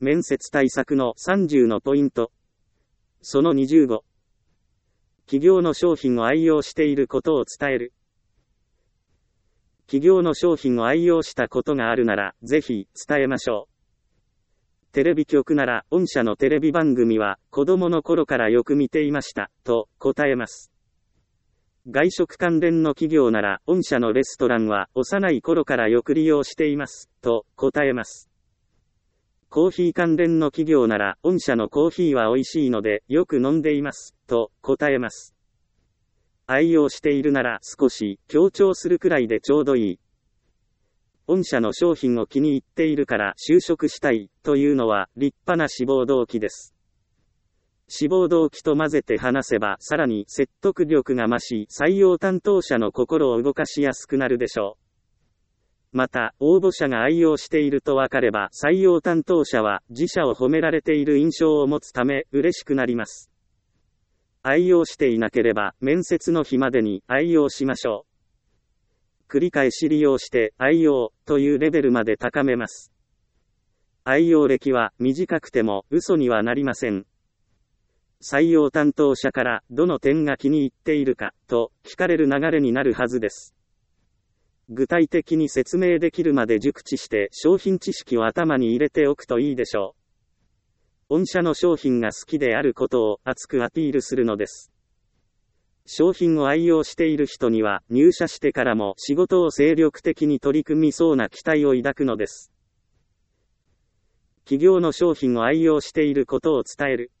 面接対策の30のポイント。その25。企業の商品を愛用していることを伝える。企業の商品を愛用したことがあるなら、ぜひ伝えましょう。テレビ局なら、御社のテレビ番組は子供の頃からよく見ていました、と答えます。外食関連の企業なら、御社のレストランは幼い頃からよく利用しています、と答えます。コーヒー関連の企業なら、御社のコーヒーは美味しいので、よく飲んでいます、と答えます。愛用しているなら少し強調するくらいでちょうどいい。御社の商品を気に入っているから就職したいというのは立派な志望動機です。志望動機と混ぜて話せばさらに説得力が増し、採用担当者の心を動かしやすくなるでしょう。また、応募者が愛用していると分かれば採用担当者は自社を褒められている印象を持つため嬉しくなります。愛用していなければ面接の日までに愛用しましょう。繰り返し利用して愛用というレベルまで高めます。愛用歴は短くても嘘にはなりません。採用担当者からどの点が気に入っているかと聞かれる流れになるはずです。具体的に説明できるまで熟知して商品知識を頭に入れておくといいでしょう。御社の商品が好きであることを熱くアピールするのです。商品を愛用している人には入社してからも仕事を精力的に取り組みそうな期待を抱くのです。企業の商品を愛用していることを伝える。